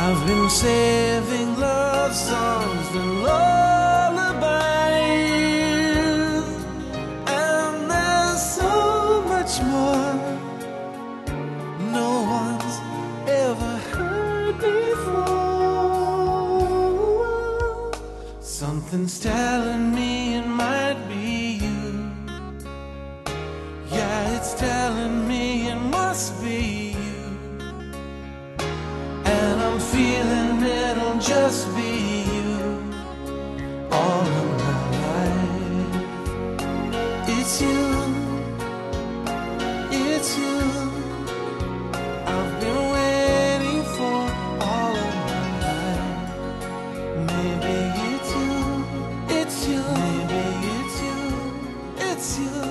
I've been saving love songs and lullabies, and there's so much more no one's ever heard before. Something's telling me it might be you. Yeah, it's telling me it must be you. And I'm feeling it'll just be you all of my life. It's you, it's you. I've been waiting for all of my life. Maybe it's you, maybe it's you, it's you.